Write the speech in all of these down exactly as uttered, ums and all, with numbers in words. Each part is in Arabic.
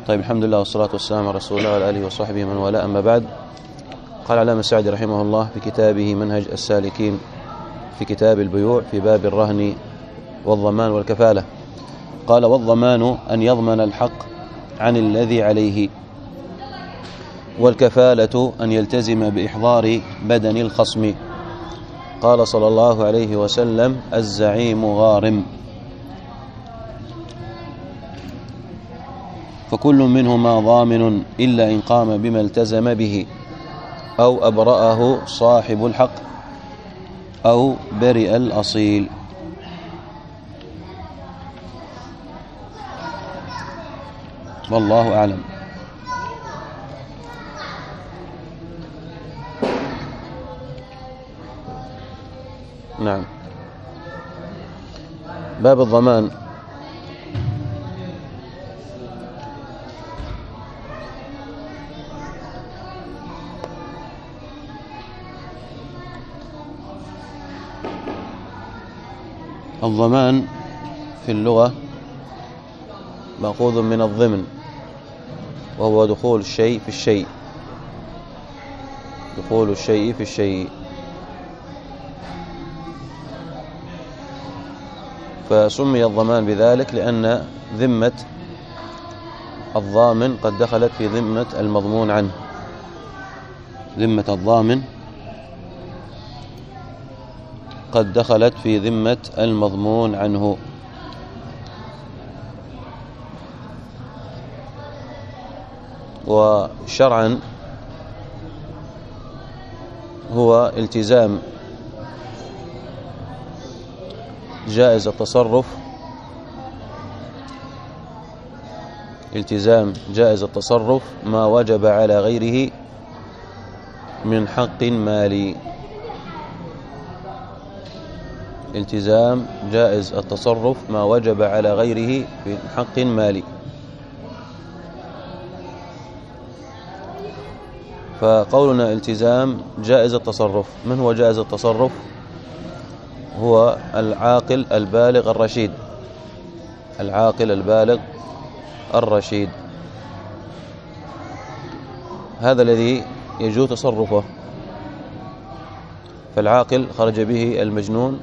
طيب، الحمد لله والصلاة والسلام على رسول الله وعلى آله وصحبه من والاه، أما بعد. قال العلامة السعدي رحمه الله في كتابه منهج السالكين في كتاب البيوع في باب الرهن والضمان والكفالة، قال: والضمان أن يضمن الحق عن الذي عليه، والكفالة أن يلتزم بإحضار بدن الخصم. قال صلى الله عليه وسلم: الزعيم غارم. فكل منهما ضامن إلا إن قام بما التزم به، أو أبرأه صاحب الحق، أو برئ الأصيل. والله أعلم. نعم. باب الضمان. الضمان في اللغة مأخوذ من الضمن، وهو دخول الشيء في الشيء، دخول الشيء في الشيء. فسمي الضمان بذلك لأن ذمة الضامن قد دخلت في ذمة المضمون عنه. ذمة الضامن قد دخلت في ذمة المضمون عنه. وشرعا هو التزام جائز التصرف، التزام جائز التصرف ما وجب على غيره من حق مالي. التزام جائز التصرف ما وجب على غيره من حق مالي. فقولنا التزام جائز التصرف، من هو جائز التصرف؟ هو العاقل البالغ الرشيد، العاقل البالغ الرشيد، هذا الذي يجوز تصرفه. فالعاقل خرج به المجنون،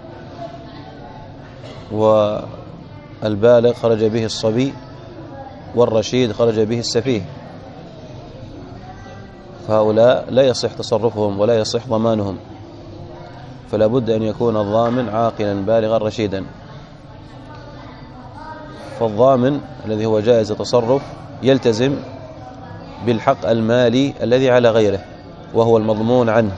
والبالغ خرج به الصبي، والرشيد خرج به السفيه. فهؤلاء لا يصح تصرفهم ولا يصح ضمانهم، فلا بد أن يكون الضامن عاقلا بالغا رشيدا. فالضامن الذي هو جائز التصرف يلتزم بالحق المالي الذي على غيره وهو المضمون عنه،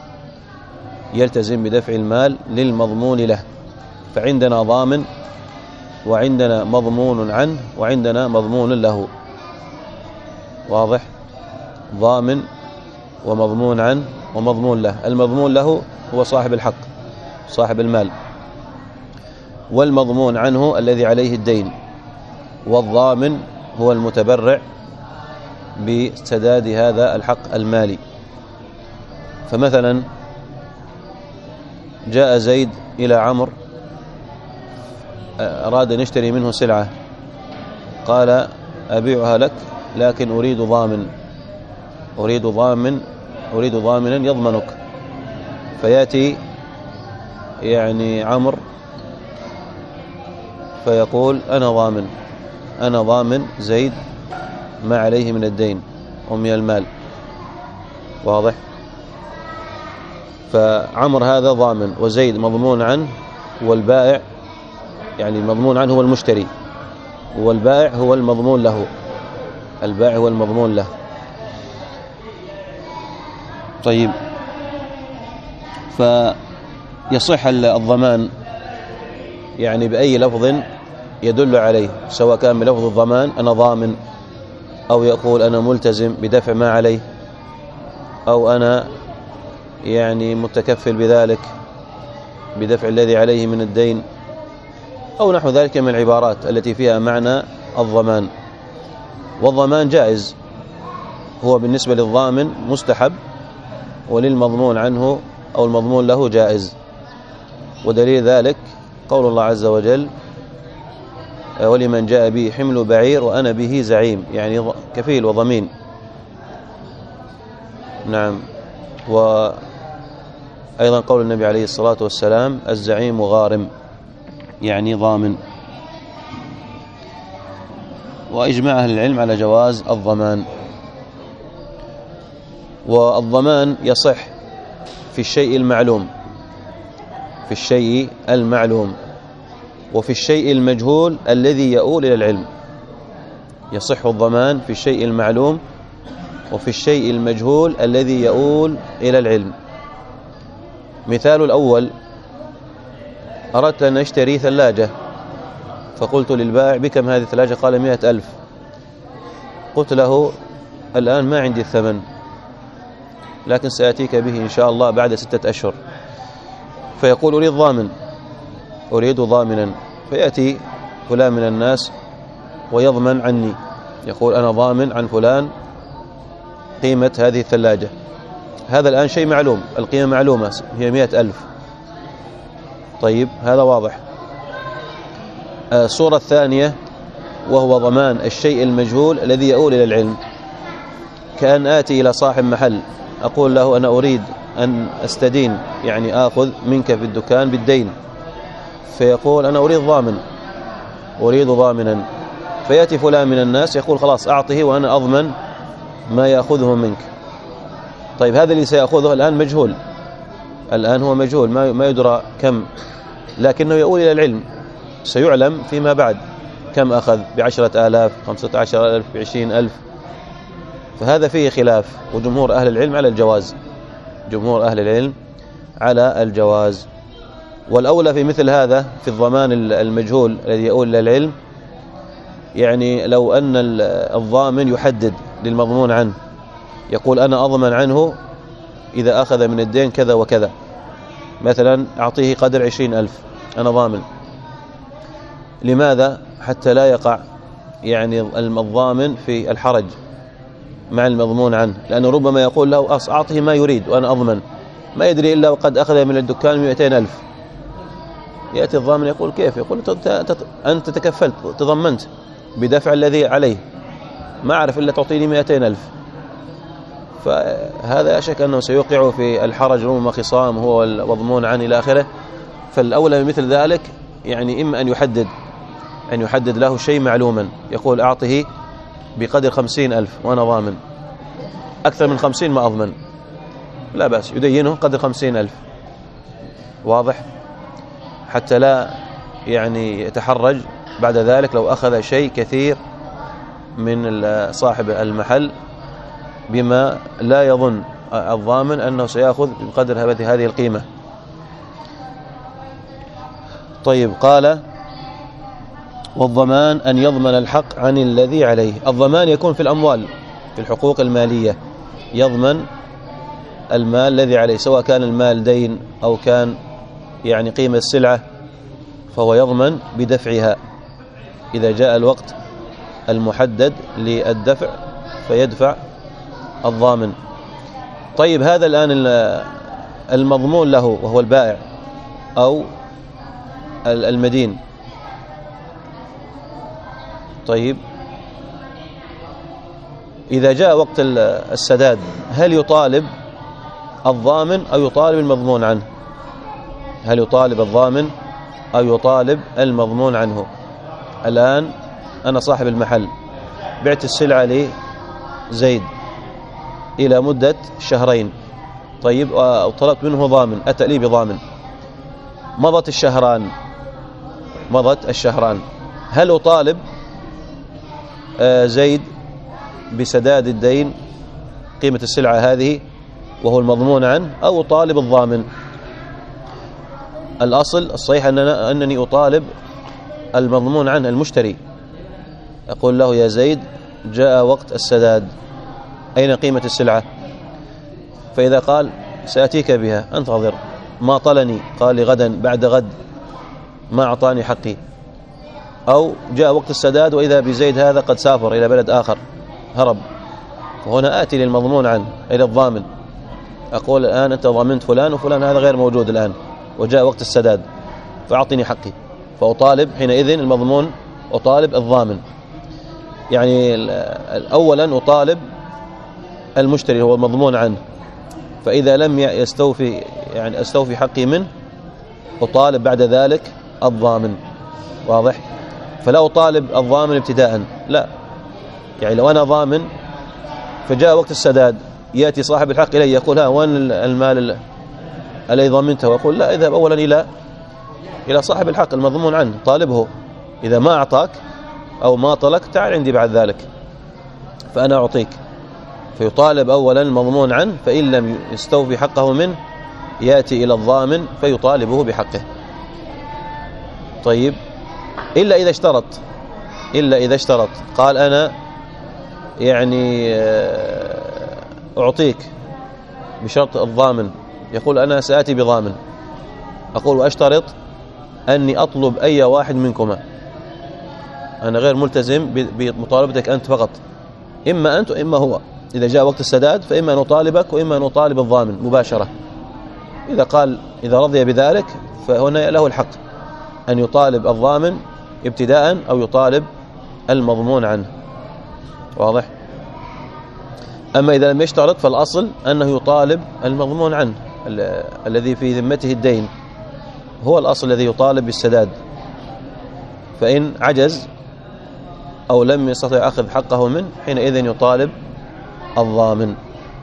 يلتزم بدفع المال للمضمون له. فعندنا ضامن، وعندنا مضمون عنه، وعندنا مضمون له. واضح؟ ضامن ومضمون عنه ومضمون له. المضمون له هو صاحب الحق، صاحب المال، والمضمون عنه الذي عليه الدين، والضامن هو المتبرع بسداد هذا الحق المالي. فمثلا جاء زيد إلى عمرو، أراد أن يشتري منه سلعة، قال: أبيعها لك لكن أريد ضامن، أريد ضامن أريد ضامنا يضمنك. فيأتي يعني عمرو فيقول: أنا ضامن، أنا ضامن زيد ما عليه من الدين ومن المال. واضح؟ فعمر هذا ضامن، وزيد مضمون عنه، والبائع يعني المضمون عنه هو المشتري، والبائع هو المضمون له، البائع هو المضمون له. طيب، فيصح الضمان يعني بأي لفظ يدل عليه، سواء كان بلفظ الضمان أنا ضامن، أو يقول أنا ملتزم بدفع ما عليه، أو أنا يعني متكفل بذلك بدفع الذي عليه من الدين، أو نحو ذلك من العبارات التي فيها معنى الضمان. والضمان جائز، هو بالنسبة للضامن مستحب، وللمضمون عنه أو المضمون له جائز. ودليل ذلك قول الله عز وجل: ولمن جاء به حمل بعير وأنا به زعيم، يعني كفيل وضمين. نعم. وأيضا قول النبي عليه الصلاة والسلام الزعيم غارم، يعني ضامن. وإجماع أهل العلم على جواز الضمان. والضمان يصح في الشيء المعلوم، في الشيء المعلوم وفي الشيء المجهول الذي يؤول إلى العلم. يصح الضمان في الشيء المعلوم وفي الشيء المجهول الذي يؤول إلى العلم. مثال الأول: أردت أن أشتري ثلاجة، فقلت للبائع بكم هذه الثلاجة؟ قال مئة ألف. قلت له الآن ما عندي الثمن، لكن سأتيك به إن شاء الله بعد ستة أشهر. فيقول أريد ضامن، أريد ضامنا. فيأتي فلان من الناس ويضمن عني، يقول أنا ضامن عن فلان قيمة هذه الثلاجة. هذا الآن شيء معلوم، القيمة معلومة هي مئة ألف. طيب هذا واضح. الصورة الثانية وهو ضمان الشيء المجهول الذي يؤول إلى العلم، كأن آتي إلى صاحب محل أقول له أنا أريد أن أستدين، يعني آخذ منك في الدكان بالدين. فيقول أنا أريد ضامن، أريد ضامنا. فيأتي فلان من الناس يقول خلاص أعطه وأنا أضمن ما يأخذه منك. طيب هذا اللي سيأخذه الآن مجهول، الآن هو مجهول، ما يدرى كم، لكنه يؤول إلى العلم، سيعلم فيما بعد كم أخذ، بعشرة آلاف، خمسة عشر ألف، بعشرين ألف. فهذا فيه خلاف، وجمهور أهل العلم على الجواز، جمهور أهل العلم على الجواز. والأولى في مثل هذا في الضمان المجهول الذي يؤول إلى العلم، يعني لو أن الضامن يحدد للمضمون عنه، يقول أنا أضمن عنه إذا أخذ من الدين كذا وكذا، مثلا أعطيه قدر عشرين ألف، أنا ضامن. لماذا؟ حتى لا يقع يعني الضامن في الحرج مع المضمون عنه، لأنه ربما يقول له أعطه ما يريد وأنا أضمن، ما يدري إلا وقد أخذ من الدكان مئتين ألف. يأتي الضامن يقول كيف؟ يقول أنت تكفلت، تضمنت بدفع الذي عليه، ما أعرف إلا تعطيني مئتين ألف. فهذا لا شك أنه سيوقع في الحرج، ربما خصام هو والمضمون عنه إلى آخره. فالأولى مثل ذلك يعني إما أن يحدد أن يحدد له شيء معلوما، يقول أعطه بقدر خمسين ألف وأنا ضامن، أكثر من خمسين ما أضمن، لا بأس، يدينه قدر خمسين ألف. واضح؟ حتى لا يعني يتحرج بعد ذلك لو أخذ شيء كثير من صاحب المحل بما لا يظن الضامن أنه سيأخذ بقدر هذه القيمة. طيب قال والضمان أن يضمن الحق عن الذي عليه. الضمان يكون في الأموال، في الحقوق المالية، يضمن المال الذي عليه، سواء كان المال دين أو كان يعني قيمة السلعة، فهو يضمن بدفعها إذا جاء الوقت المحدد للدفع فيدفع الضامن. طيب هذا الآن المضمون له وهو البائع أو المدين. طيب إذا جاء وقت السداد هل يطالب الضامن أو يطالب المضمون عنه؟ هل يطالب الضامن أو يطالب المضمون عنه؟ الآن أنا صاحب المحل، بعت السلعة لي زيد إلى مدة شهرين، طيب وطلبت منه ضامن، أتى لي بضامن، مضت الشهران مضت الشهران هل أطالب زيد بسداد الدين قيمة السلعة هذه وهو المضمون عنه، أو أطالب الضامن؟ الأصل الصحيح أننا أنني أطالب المضمون عنه المشتري، أقول له يا زيد جاء وقت السداد، أين قيمة السلعة؟ فإذا قال سأتيك بها، انتظر، ما طلني، قال لي غدا بعد غد، ما أعطاني حقي. أو جاء وقت السداد وإذا بزيد هذا قد سافر إلى بلد آخر، هرب، وهنا آتي للمضمون عنه إلى الضامن، أقول الآن أنت ضمنت فلان وفلان هذا غير موجود الآن وجاء وقت السداد، فأعطني حقي. فأطالب حينئذ المضمون أطالب الضامن. يعني أولا أطالب المشتري هو المضمون عنه، فإذا لم يستوفي يعني أستوفي حقي منه أطالب بعد ذلك الضامن. واضح؟ فلا أطالب الضامن ابتداء، لا. يعني لو أنا ضامن فجاء وقت السداد يأتي صاحب الحق إلي يقول ها وين المال الذي ضمنته، وأقول لا، اذهب أولا إلى إلى صاحب الحق المضمون عنه طالبه، إذا ما أعطاك أو ما طلق تعال عندي بعد ذلك فأنا أعطيك. فيطالب أولا المضمون عنه، فإن لم يستوفي حقه منه يأتي إلى الضامن فيطالبه بحقه. طيب، إلا إذا اشترط إلا إذا اشترط قال أنا يعني أعطيك بشرط الضامن، يقول أنا سآتي بضامن، أقول وأشترط أني أطلب أي واحد منكما، أنا غير ملتزم بمطالبتك أنت فقط، إما أنت وإما هو. إذا جاء وقت السداد فإما أن أطالبك وإما أن أطالب الضامن مباشرة. إذا قال إذا رضي بذلك فهنا له الحق أن يطالب الضامن ابتداء أو يطالب المضمون عنه. واضح؟ أما إذا لم يشترط فالأصل أنه يطالب المضمون عنه ال الذي في ذمته الدين، هو الأصل الذي يطالب بالسداد. فإن عجز أو لم يستطع أخذ حقه منه حينئذ يطالب الضامن.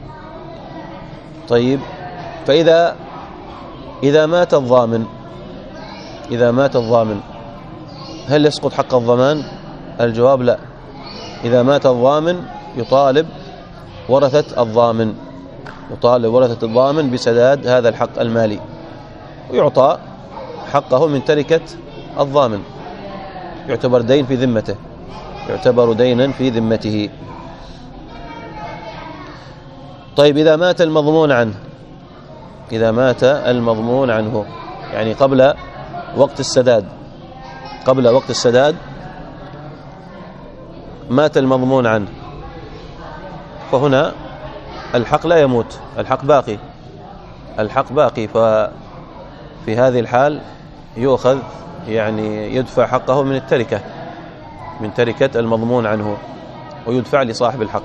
طيب، فإذا إذا مات الضامن إذا مات الضامن هل يسقط حق الضمان؟ الجواب لا. إذا مات الضامن يطالب ورثة الضامن يطالب ورثة الضامن بسداد هذا الحق المالي، ويعطى حقه من تركة الضامن، يعتبر دين في ذمته يعتبر دينا في ذمته. طيب، إذا مات المضمون عنه إذا مات المضمون عنه يعني قبل وقت السداد قبل وقت السداد مات المضمون عنه، فهنا الحق لا يموت، الحق باقي الحق باقي ففي هذه الحال يؤخذ يعني يدفع حقه من التركة من تركة المضمون عنه ويدفع لصاحب الحق.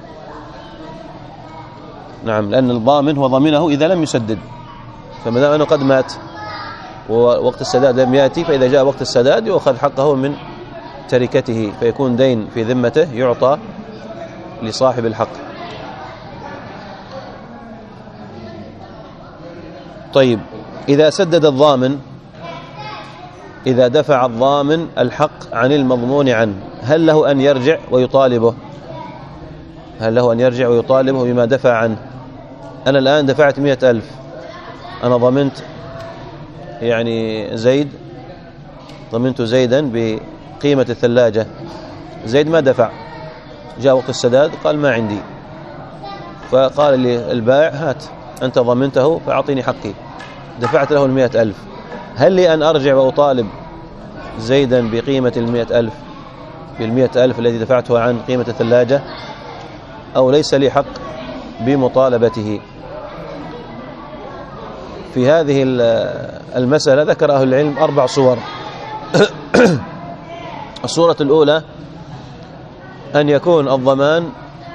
نعم، لأن الضامن هو ضمنه إذا لم يسدد، فما دام أنه قد مات ووقت السداد لم يأتي، فإذا جاء وقت السداد يؤخذ حقه من تركته فيكون دين في ذمته يعطى لصاحب الحق. طيب، إذا سدد الضامن إذا دفع الضامن الحق عن المضمون عنه هل له أن يرجع ويطالبه هل له أن يرجع ويطالبه بما دفع عنه؟ أنا الآن دفعت مئة ألف، أنا ضمنت يعني زيد ضمنت زيدا بقيمة الثلاجة، زيد ما دفع، جاء وقت السداد قال ما عندي، فقال لي البائع هات أنت ضمنته فأعطيني حقي، دفعت له المئة ألف، هل لي أن أرجع وأطالب زيدا بقيمة المئة ألف بالمئة ألف الذي دفعته عن قيمة الثلاجة، أو ليس لي حق بمطالبته؟ في هذه المسألة ذكر أهل العلم أربع صور. الصورة الأولى أن يكون الضمان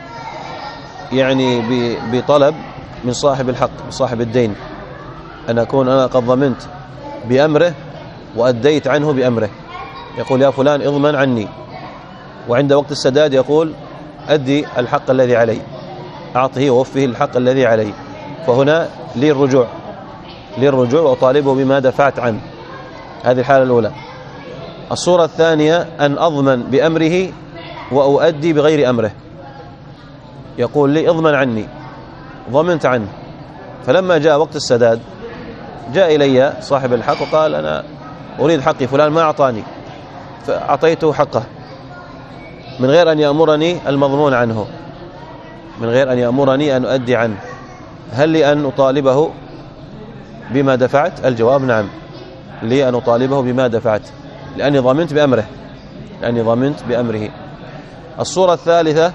يعني بطلب من صاحب الحق صاحب الدين، أن أكون أنا قد ضمنت بأمره وأديت عنه بأمره، يقول يا فلان اضمن عني، وعند وقت السداد يقول أدي الحق الذي علي، أعطه ووفه الحق الذي علي، فهنا لي الرجوع لي الرجوع وأطالبه بما دفعت عنه. هذه الحالة الأولى. الصورة الثانية أن أضمن بأمره وأؤدي بغير أمره، يقول لي اضمن عني، ضمنت عنه، فلما جاء وقت السداد جاء إلي صاحب الحق وقال أنا أريد حقي، فلان ما أعطاني، فأعطيته حقه من غير أن يأمرني المضمون عنه من غير أن يأمرني أن أؤدي عنه، هل لي أن أطالبه بما دفعت؟ الجواب نعم، لي أن أطالبه بما دفعت، لأني ضمنت بأمره لأني ضمنت بأمره. الصورة الثالثة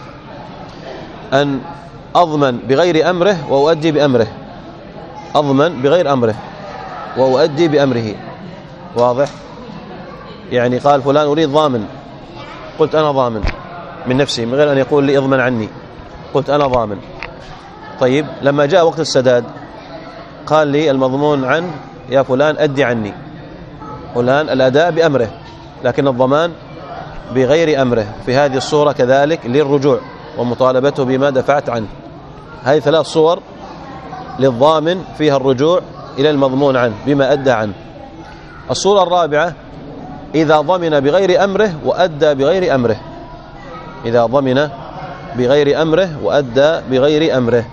أن أضمن بغير أمره وأؤدي بأمره، أضمن بغير أمره وأؤدي بأمره. واضح؟ يعني قال فلان أريد ضامن، قلت أنا ضامن من نفسي من غير أن يقول لي اضمن عني، قلت أنا ضامن. طيب لما جاء وقت السداد قال لي المضمون عنه يا فلان أدي عني، فلان الأداء بأمره لكن الضمان بغير أمره، في هذه الصورة كذلك للرجوع ومطالبته بما دفعت عنه. هذه ثلاث صور للضامن فيها الرجوع إلى المضمون عنه بما أدى عنه. الصورة الرابعة إذا ضمن بغير أمره وأدى بغير أمره، إذا ضمن بغير أمره وأدى بغير أمره.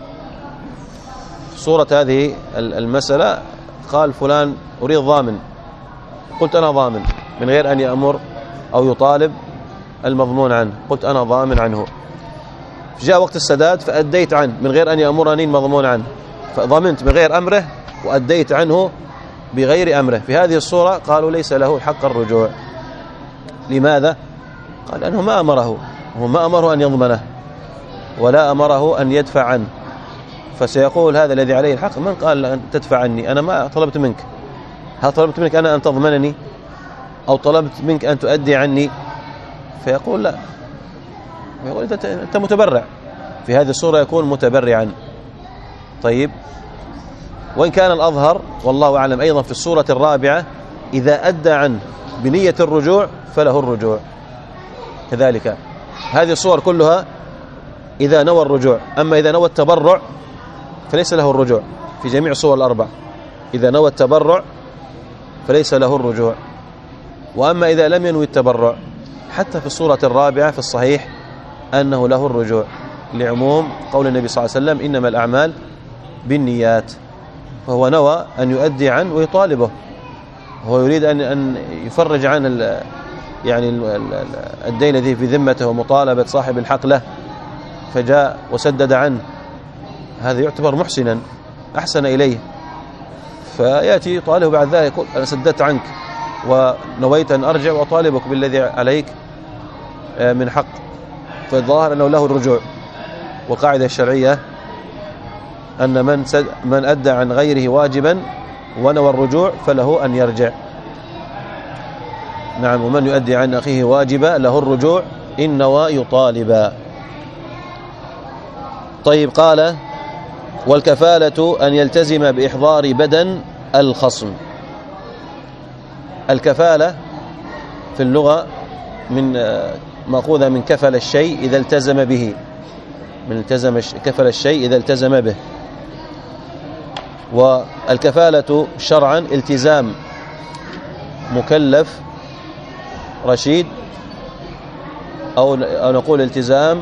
صورة هذه المسألة قال فلان أريد ضامن، قلت أنا ضامن من غير أن يأمر أو يطالب المضمون عنه، قلت أنا ضامن عنه. جاء وقت السداد فأديت عنه من غير أن يأمرني المضمون عنه، فضمنت بغير أمره وأديت عنه بغير أمره. في هذه الصورة قالوا ليس له حق الرجوع. لماذا؟ قال أنه ما أمره، هو ما أمره أن يضمنه ولا أمره أن يدفع عنه، فسيقول هذا الذي عليه الحق من قال أن تدفع عني؟ أنا ما طلبت منك، هل طلبت منك أنا أن تضمنني أو طلبت منك أن تؤدي عني؟ فيقول لا، يقول أنت متبرع. في هذه الصورة يكون متبرعا. طيب وإن كان الأظهر والله أعلم أيضا في الصورة الرابعة إذا أدى عنه بنية الرجوع فله الرجوع كذلك. هذه الصور كلها إذا نوى الرجوع، أما إذا نوى التبرع فليس له الرجوع في جميع الصور الأربع. إذا نوى التبرع فليس له الرجوع، وأما إذا لم ينوي التبرع حتى في الصورة الرابعة في الصحيح أنه له الرجوع، لعموم قول النبي صلى الله عليه وسلم إنما الأعمال بالنيات. فهو نوى أن يؤدي عنه ويطالبه، هو يريد أن أن يفرج عن ال يعني الدين الذي في ذمته ومطالبة صاحب الحق له، فجاء وسدد عنه، هذا يعتبر محسنا أحسن إليه، فيأتي يطالبه بعد ذلك يقول أنا سددت عنك ونويت أن أرجع وأطالبك بالذي عليك من حق، فالظاهر أنه له الرجوع. والقاعدة الشرعية أن من سد من أدى عن غيره واجبا ونوى الرجوع فله أن يرجع. نعم، ومن يؤدي عن أخيه واجبا له الرجوع إن نوى يطالبا. طيب قال والكفالة أن يلتزم بإحضار بدن الخصم. الكفالة في اللغة من مأخوذة من كفل الشيء إذا التزم به، من التزم كفل الشيء إذا التزم به. والكفالة شرعا التزام مكلف رشيد، أو نقول التزام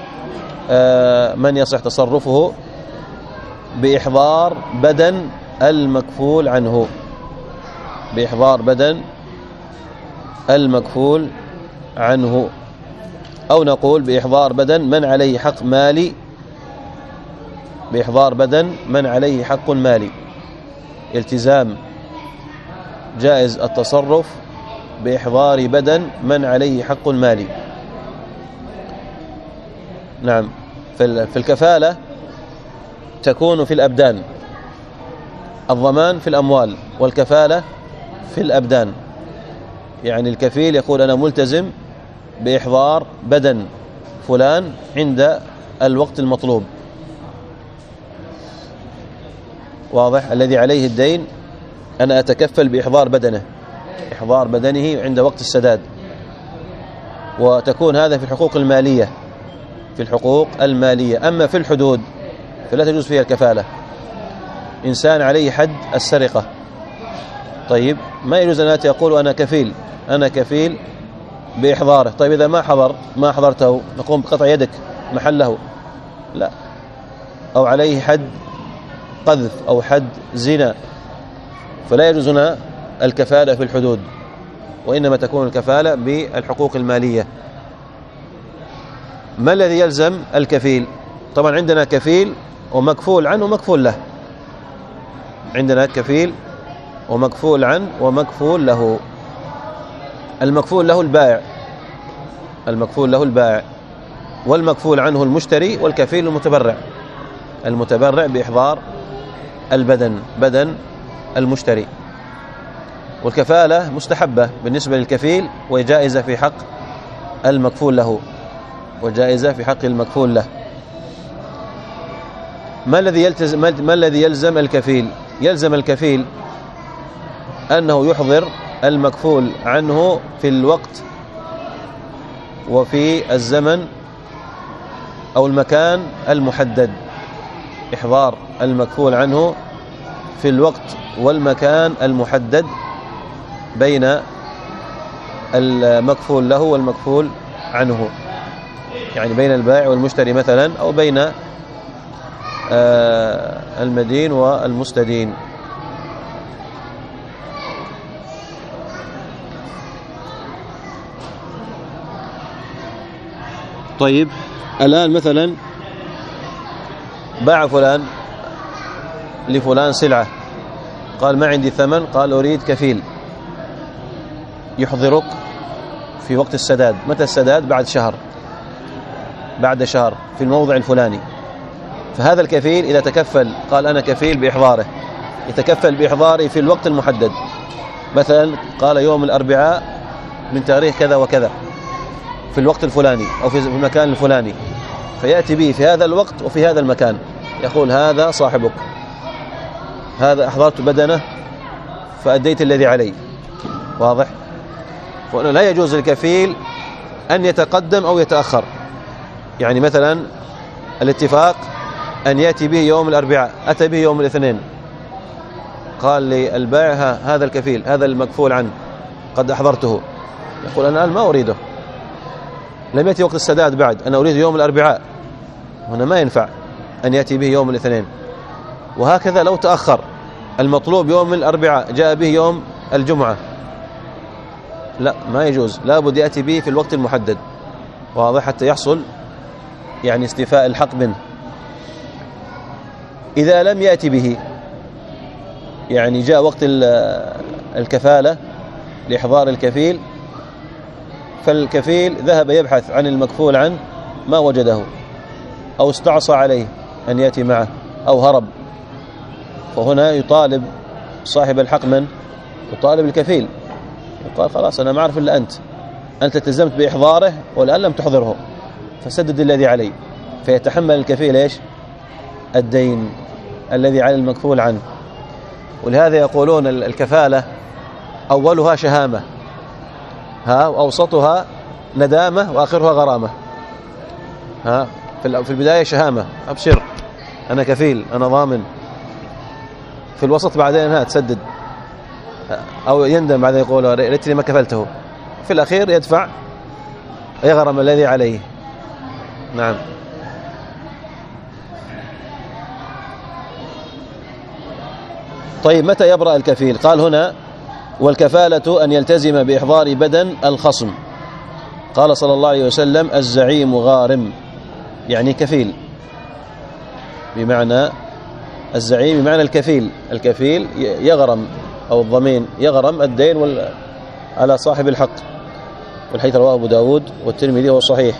من يصح تصرفه بإحضار بدن المكفول عنه، بإحضار بدن المكفول عنه، أو نقول بإحضار بدن من عليه حق مالي، بإحضار بدن من عليه حق مالي. التزام جائز التصرف بإحضار بدن من عليه حق مالي. نعم، في الكفالة تكون في الأبدان، الضمان في الأموال والكفالة في الأبدان. يعني الكفيل يقول أنا ملتزم بإحضار بدن فلان عند الوقت المطلوب، واضح؟ الذي عليه الدين أنا أتكفل بإحضار بدنه، إحضار بدنه عند وقت السداد. وتكون هذا في الحقوق المالية، في الحقوق المالية. أما في الحدود فلا تجوز فيها الكفالة. إنسان عليه حد السرقة، طيب ما يجوز أن أتي أقول أنا كفيل، أنا كفيل بإحضاره. طيب إذا ما حضر ما حضرته نقوم بقطع يدك محله، لا. أو عليه حد قذف أو حد زنا، فلا يجوز هنا الكفالة في الحدود، وإنما تكون الكفالة بالحقوق المالية. ما الذي يلزم الكفيل؟ طبعا عندنا كفيل ومكفول عنه ومكفول له، عندنا كفيل ومكفول عنه ومكفول له. المكفول له البائع، المكفول له البائع، والمكفول عنه المشتري، والكفيل المتبرع، المتبرع بإحضار البدن، بدن المشتري. والكفالة مستحبة بالنسبة للكفيل وجائزة في حق المكفول له، وجائزة في حق المكفول له. ما الذي يلتزم ما الذي يلزم الكفيل؟ يلزم الكفيل أنه يحضر المكفول عنه في الوقت وفي الزمن أو المكان المحدد. إحضار المكفول عنه في الوقت والمكان المحدد بين المكفول له والمكفول عنه، يعني بين البائع والمشتري مثلا، أو بين المدين والمستدين. طيب الآن مثلا باع فلان لفلان سلعة، قال ما عندي ثمن، قال أريد كفيل يحضرك في وقت السداد. متى السداد؟ بعد شهر، بعد شهر في الموضع الفلاني. فهذا الكفيل إذا تكفل، قال أنا كفيل بإحضاره، يتكفل بإحضاره في الوقت المحدد، مثلا قال يوم الأربعاء من تاريخ كذا وكذا في الوقت الفلاني أو في المكان الفلاني، فيأتي به في هذا الوقت وفي هذا المكان، يقول هذا صاحبك، هذا أحضرت بدنه فأديت الذي علي. واضح؟ لا يجوز للكفيل أن يتقدم أو يتأخر. يعني مثلا الاتفاق أن يأتي به يوم الأربعاء، أتى به يوم الاثنين، قال لي البائع هذا الكفيل، هذا المكفول عنه قد أحضرته، يقول أنا الآن ما أريده، لم يأتي وقت السداد بعد، أنا أريد يوم الأربعاء، هنا ما ينفع أن يأتي به يوم الاثنين. وهكذا لو تأخر، المطلوب يوم الأربعاء جاء به يوم الجمعة، لا ما يجوز، لابد يأتي به في الوقت المحدد. واضح؟ حتى يحصل يعني استيفاء الحق منه. إذا لم يأتي به، يعني جاء وقت الكفالة لإحضار الكفيل، فالكفيل ذهب يبحث عن المكفول عنه ما وجده، أو استعصى عليه أن يأتي معه، أو هرب، فهنا يطالب صاحب الحق من؟ يطالب الكفيل، يقال خلاص أنا ما أعرف إلا أنت، أنت التزمت بإحضاره والآن لم تحضره، فسدد الذي علي، فيتحمل الكفيل إيش؟ الدين الذي على المكفول عنه. ولهذا يقولون الكفالة أولها شهامة، ها، وأوسطها ندامة، وآخرها غرامة. ها، في البداية شهامة، أبشر أنا كفيل أنا ضامن، في الوسط بعدين ها تسدد، أو يندم بعدين يقول ليتني ما كفلته، في الأخير يدفع يغرم الذي عليه. نعم. طيب متى يبرأ الكفيل؟ قال هنا والكفالة أن يلتزم بإحضار بدن الخصم. قال صلى الله عليه وسلم الزعيم غارم، يعني كفيل، بمعنى الزعيم بمعنى الكفيل، الكفيل يغرم أو الضمين يغرم الدين وال... على صاحب الحق. والحديث رواه أبو داود والترمذي وهو صحيح.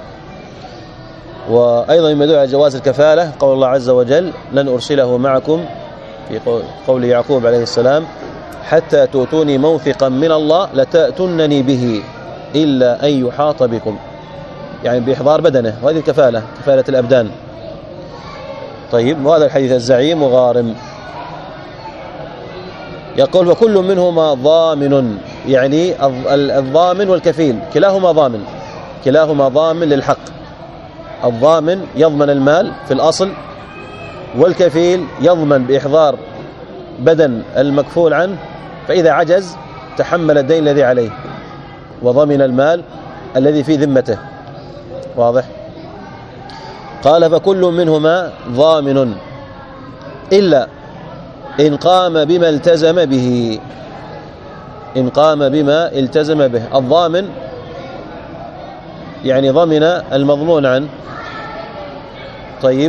وأيضا مما يدل على جواز الكفالة قول الله عز وجل لن أرسله معكم، في قول يعقوب عليه السلام حتى تؤتوني موثقا من الله لتأتونني به إلا أن يحاط بكم، يعني بإحضار بدنه، وهذه الكفالة كفالة الأبدان. طيب وهذا الحديث الزعيم وغارم. يقول وكل منهما ضامن، يعني الضامن والكفيل كلاهما ضامن، كلاهما ضامن للحق. الضامن يضمن المال في الأصل، والكفيل يضمن بإحضار بدن المكفول عنه، فإذا عجز تحمل الدين الذي عليه وضمن المال الذي في ذمته. واضح؟ قال فكل منهما ضامن إلا إن قام بما التزم به، إن قام بما التزم به. الضامن يعني ضمن المضمون عنه. طيب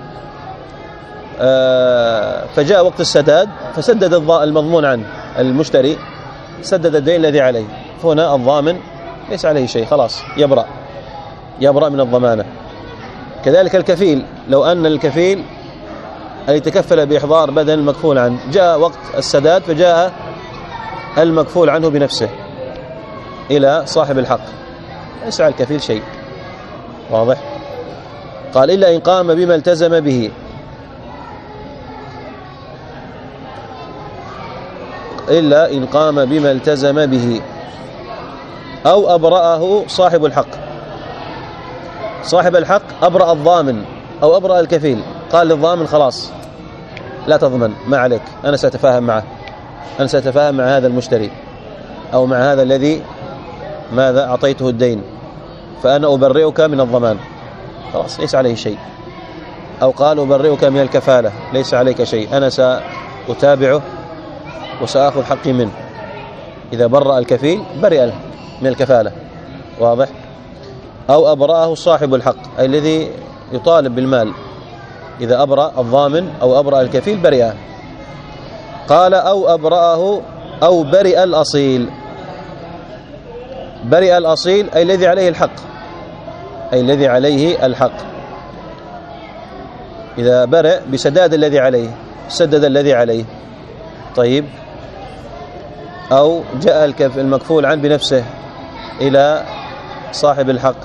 آه فجاء وقت السداد فسدد المضمون عنه، المشتري سدد الدين الذي عليه، فهنا الضامن ليس عليه شيء، خلاص يبرأ يبرأ من الضمانة. كذلك الكفيل، لو أن الكفيل الذي تكفل بإحضار بدن المكفول عنه جاء وقت السداد فجاء المكفول عنه بنفسه إلى صاحب الحق، ليس على الكفيل شيء. واضح؟ قال إلا إن قام بما التزم به، إلا إن قام بما التزم به أو أبرأه صاحب الحق. صاحب الحق أبرأ الضامن أو أبرأ الكفيل، قال للضامن خلاص لا تضمن، ما عليك، أنا سأتفاهم معه، أنا سأتفاهم مع هذا المشتري أو مع هذا الذي ماذا أعطيته الدين، فأنا أبرئك من الضمان، خلاص ليس عليه شيء. أو قال أبرئك من الكفالة، ليس عليك شيء، أنا سأتابعه وسأخذ حقي منه. إذا برأ الكفيل برئ من الكفالة. واضح؟ أو أبرأه صاحب الحق، أي الذي يطالب بالمال، إذا أبرأ الضامن أو أبرأ الكفيل برئه. قال أو أبرأه أو برئ الأصيل. برئ الأصيل أي الذي عليه الحق، أي الذي عليه الحق. إذا برئ بسداد الذي عليه، سدد الذي عليه. طيب، أو جاء المكفول عنه بنفسه إلى صاحب الحق.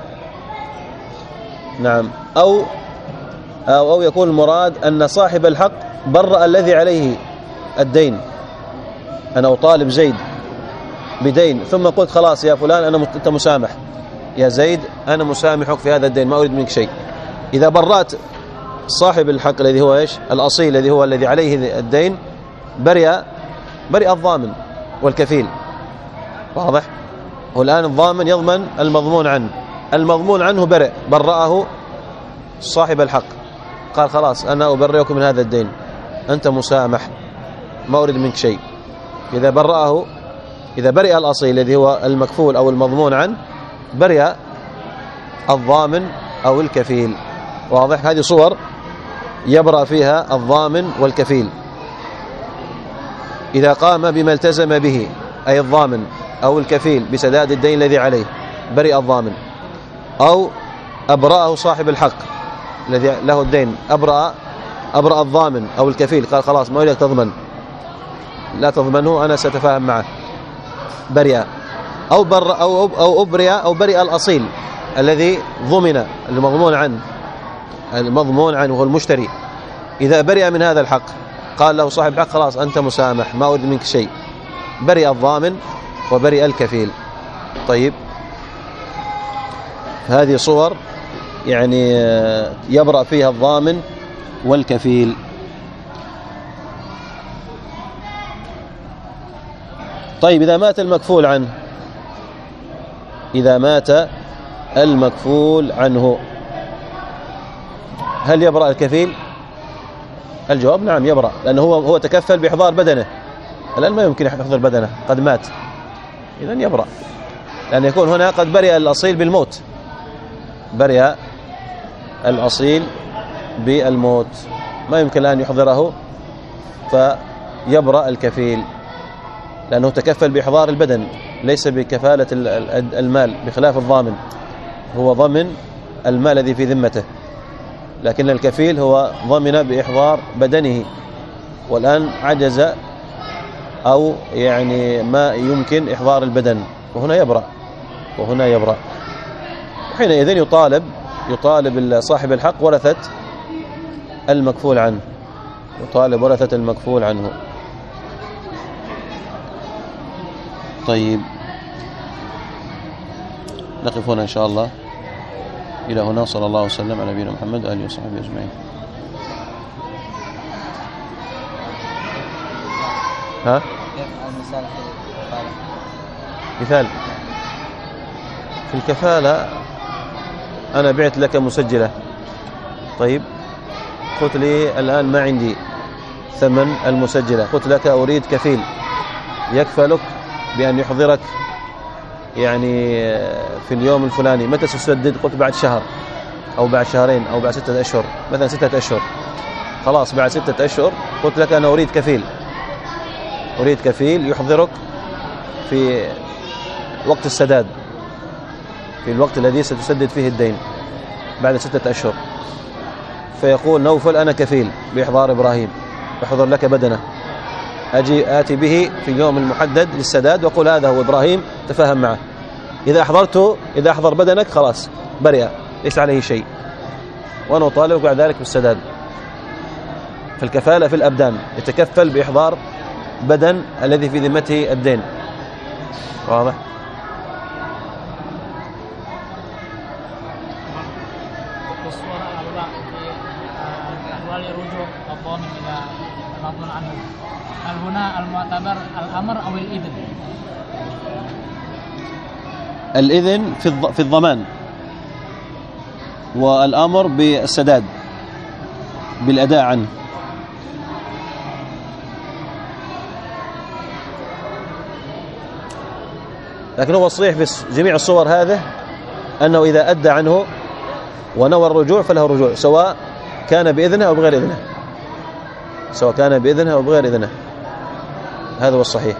نعم. أو أو, أو يكون المراد أن صاحب الحق برأ الذي عليه الدين. أنا أطالب زيد بدين ثم قلت خلاص يا فلان أنا أنت مسامح، يا زيد أنا مسامحك في هذا الدين، ما أريد منك شيء. إذا برأت صاحب الحق الذي هو إيش؟ الأصيل الذي هو الذي عليه الدين، برئ برئ الضامن والكفيل. واضح؟ والآن الضامن يضمن المضمون عنه، المضمون عنه برئ، برأه صاحب الحق، قال خلاص أنا أبرئك من هذا الدين، أنت مسامح، ما أريد منك شيء. إذا برأه، إذا برئ الأصيل الذي هو المكفول أو المضمون عنه، برئ الضامن أو الكفيل. واضح؟ هذه صور يبرأ فيها الضامن والكفيل. إذا قام بما التزم به، أي الضامن أو الكفيل بسداد الدين الذي عليه، برئ الضامن. أو أبرأه صاحب الحق الذي له الدين، أبرأ أبرأ الضامن أو الكفيل، قال خلاص ما أريد تضمن، لا تضمنه، أنا سأتفاهم معه، برئ. أو بر أو أو أبرئ أو برئ الأصيل الذي ضمن، المضمون عنه، المضمون عنه هو المشتري. إذا برئ من هذا الحق، قال له صاحب الحق خلاص أنت مسامح، ما أريد منك شيء، برئ الضامن وبرئ الكفيل. طيب، هذه صور يعني يبرأ فيها الضامن والكفيل. طيب، إذا مات المكفول عنه، إذا مات المكفول عنه، هل يبرأ الكفيل؟ الجواب نعم يبرأ، لأنه هو هو تكفل بإحضار بدنه، الآن ما يمكن يحضر بدنه، قد مات، إذن يبرأ، لأن يكون هنا قد برئ الأصيل بالموت، برئ الأصيل بالموت، ما يمكن أن يحضره، فيبرأ الكفيل، لأنه تكفل بإحضار البدن، ليس بكفالة المال، بخلاف الضامن هو ضمن المال الذي في ذمته، لكن الكفيل هو ضمن بإحضار بدنه، والآن عجز أو يعني ما يمكن إحضار البدن، وهنا يبرأ، وهنا يبرأ. حينئذ يطالب يطالب صاحب الحق ورثة المكفول عنه، يطالب ورثة المكفول عنه. طيب، نقف هنا إن شاء الله، إلى هنا، صلى الله وسلم على نبينا محمد وآله وصحبه أجمعين. ها؟ مثال في الكفالة، أنا بعت لك مسجلة، طيب، قلت لي الآن ما عندي ثمن المسجلة، قلت لك أريد كفيل يكفلك بأن يحضرك يعني في اليوم الفلاني، متى تسدد؟ قلت بعد شهر أو بعد شهرين أو بعد ستة أشهر، مثلا ستة أشهر، خلاص بعد ستة أشهر قلت لك أنا أريد كفيل، أريد كفيل يحضرك في وقت السداد، في الوقت الذي ستسدد فيه الدين بعد ستة أشهر. فيقول نوفل أنا كفيل بإحضار إبراهيم، يحضر لك بدنه، أجي آتي به في اليوم المحدد للسداد وأقول هذا هو إبراهيم، تفاهم معه. إذا أحضرته، إذا أحضر بدنك خلاص برئ، ليس عليه شيء، وأنا أطالبك بعد ذلك بالسداد. فالكفالة في الأبدان، يتكفل بإحضار بدن الذي في ذمته الدين. واضح؟ الإذن في الضمان، والأمر بالسداد بالأداء عنه. لكن هو الصحيح في جميع الصور هذه أنه إذا أدى عنه ونوى الرجوع فله رجوع، سواء كان بإذنه أو بغير إذنه، سواء كان بإذنه أو بغير إذنه. هذا هو الصحيح.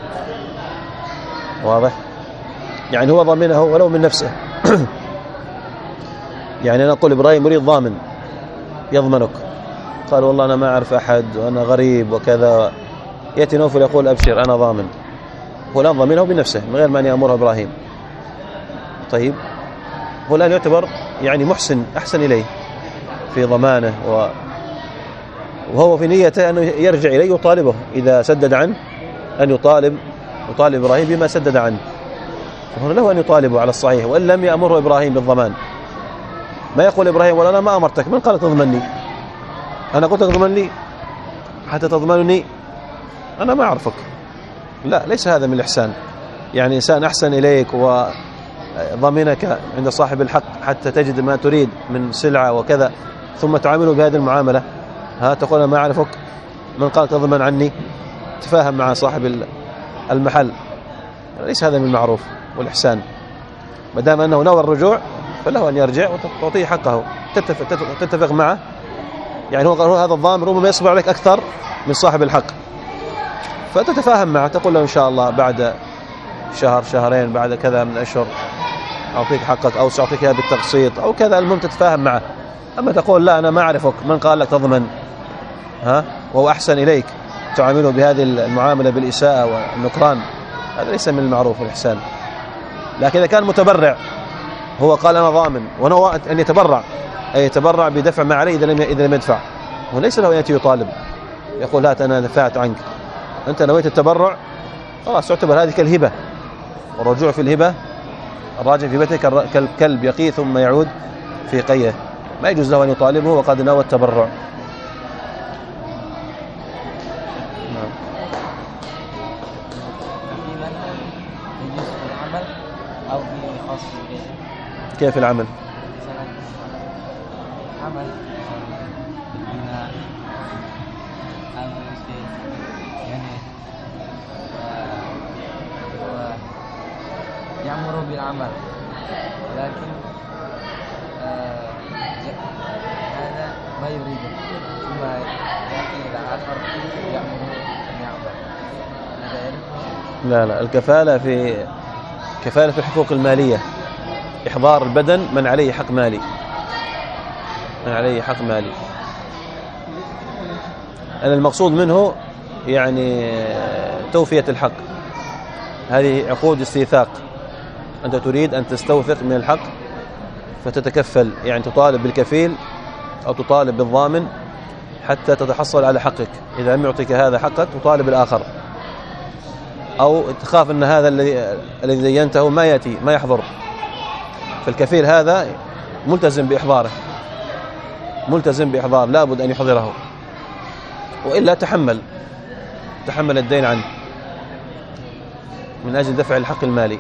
واضح؟ يعني هو ضامنه ولو من نفسه. يعني أنا أقول إبراهيم أريد ضامن يضمنك، قال والله أنا ما أعرف أحد وأنا غريب وكذا، يأتي نوفل يقول أبشر أنا ضامن، هو الآن ضامنه بنفسه من غير ما أن يأمره إبراهيم. طيب هو الآن يعتبر يعني محسن، أحسن إليه في ضمانه، و... وهو في نيته أنه يرجع إليه يطالبه إذا سدد عنه، أن يطالب يطالب إبراهيم بما سدد عنه، فهنا له أن يطالبه على الصحيح، وإن لم يأمره إبراهيم بالضمان. ما يقول إبراهيم ولا أنا ما أمرتك، من قال تضمني؟ أنا قلت تضمن لي حتى تضمنني؟ أنا ما أعرفك. لا، ليس هذا من الإحسان. يعني إنسان أحسن إليك وضمنك عند صاحب الحق حتى تجد ما تريد من سلعة وكذا، ثم تعامله بهذه المعاملة، ها تقول أنا ما أعرفك، من قال تضمن عني؟ تفاهم مع صاحب المحل. ليس هذا من المعروف والإحسان. ما دام أنه نوى الرجوع فله أن يرجع وتعطيه حقه، تتفق, تتفق معه. يعني هو قال هذا الضامن ربما يصبر عليك أكثر من صاحب الحق، فتتفاهم معه، تقول له إن شاء الله بعد شهر شهرين بعد كذا من أشهر أعطيك حقك، أو سأعطيك بالتقسيط أو كذا. المهم تتفاهم معه. أما تقول لا أنا ما أعرفك، من قال لك تضمن؟ ها وهو أحسن إليك تعامله بهذه المعاملة بالإساءة والنكران، هذا ليس من المعروف والإحسان. لكن إذا كان متبرع، هو قال أنا ضامن ونوى أن يتبرع، أي يتبرع بدفع ما عليه إذا لم إذا لم يدفع، وليس له أن يأتي يطالب يقول هات أنا دفعت عنك. أنت نويت التبرع خلاص، تعتبر هذه كالهبة، والرجوع في الهبة الراجع في بيته كالكلب يقي ثم يعود في قيه، ما يجوز له أن يطالبه وقد نوى التبرع. كيف العمل؟ عمل بالبناء يعني يأمر بالعمل، لكن آه هذا ما يريده، ثم يأتي إلى آخر يأمر أن يعمل. لا لا، الكفالة في كفالة في الحقوق المالية، إحضار البدن من عليه حق مالي، من عليه حق مالي. أنا المقصود منه يعني توفية الحق، هذه عقود استيثاق، أنت تريد أن تستوثق من الحق فتتكفل، يعني تطالب بالكفيل أو تطالب بالضامن حتى تتحصل على حقك. إذا لم يعطيك هذا حقك تطالب الآخر، أو تخاف أن هذا الذي الذي دينته ما يأتي ما يحضر، فالكفيل هذا ملتزم بإحضاره، ملتزم بإحضار، لابد أن يحضره، وإلا تحمل تحمل الدين عنه من أجل دفع الحق المالي.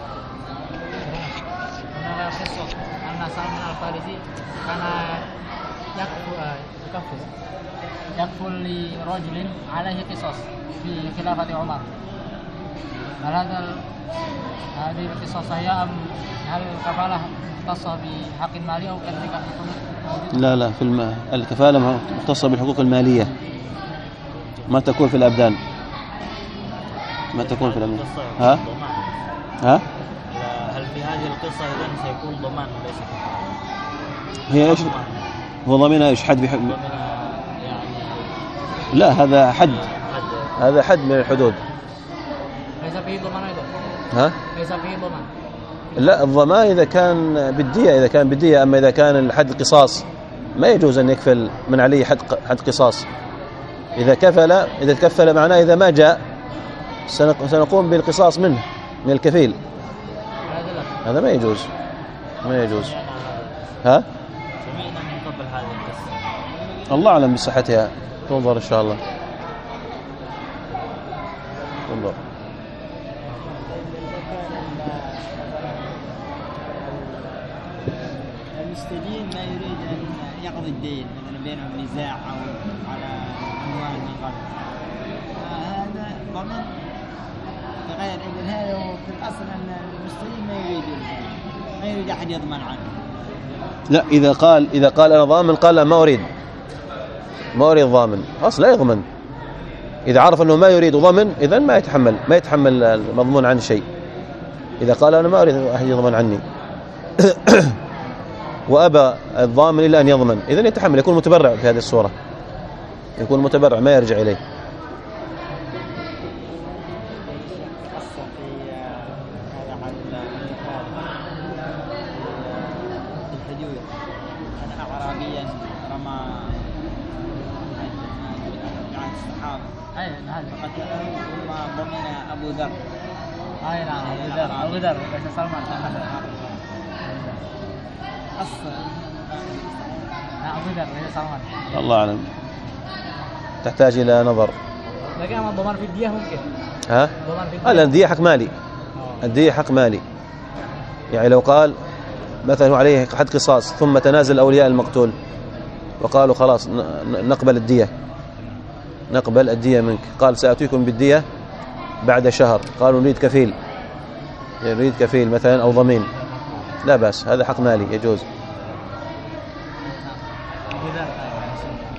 يكفل لرجل عليه قصاص في خلافة عمر، هل هذا هذه القصاص هي أم هل الكفالة مختصة بحق المالي أو كذلك الحقوق؟ لا لا، في الم... الكفالة مختصة بالحقوق المالية، ما تكون في الأبدان، ما تكون في الأبدان. ها ها هل في هذه القصة إذن سيكون ضمان ليس هي إيش؟ هو ضمنها إيش؟ حد بحق؟ يعني لا، هذا حد هذا حد من الحدود. ليس فيه ضمان أيضا. ها؟ ليس فيه ضمان. لا، الضمان إذا كان بالدية، إذا كان بالدية. أما إذا كان الحد القصاص ما يجوز أن يكفل من عليه حد حد قصاص. إذا كفل إذا تكفل معناه إذا ما جاء سنقوم بالقصاص منه، من الكفيل. هذا ما يجوز، ما يجوز. ها؟ سمعنا من قبل هذه القصة. الله أعلم بصحتها، تنظر إن شاء الله، تنظر. المستدين ما يريد أن يقضي الدين، مثلا بينهم نزاع أو على أموال من قبل، هذا ضمن غير إذن. هذا في الأصل أن المستدين ما يريد ما يريد أحد يضمن عنه. لا، إذا قال إذا قال أنا ضامن، قال لا ما أريد ما أريد ضامن، أصلا لا يضمن. إذا عرف أنه ما يريد ضمن إذن ما يتحمل ما يتحمل المضمون عن شيء. إذا قال أنا ما أريد أحد يضمن عني وأبى الضامن إلا أن يضمن، إذن يتحمل، يكون متبرع في هذه الصورة، يكون متبرع ما يرجع إليه. ثم ضمن أبو ذر. أي نعم، أبو ذر أبو ذر ليس سلمان. أصلا أبو ذر ليس سلمان. الله أعلم، تحتاج إلى نظر. لكن أما الضمان في الدية ممكن. ها؟ لا، الدية حق مالي، الدية حق مالي. يعني لو قال مثلا عليه حد قصاص ثم تنازل أولياء المقتول وقالوا خلاص نقبل الدية نقبل الدية منك، قال سأتيكم بالدية بعد شهر، قالوا نريد كفيل نريد كفيل مثلا أو ضمين، لا بأس، هذا حق مالي يجوز.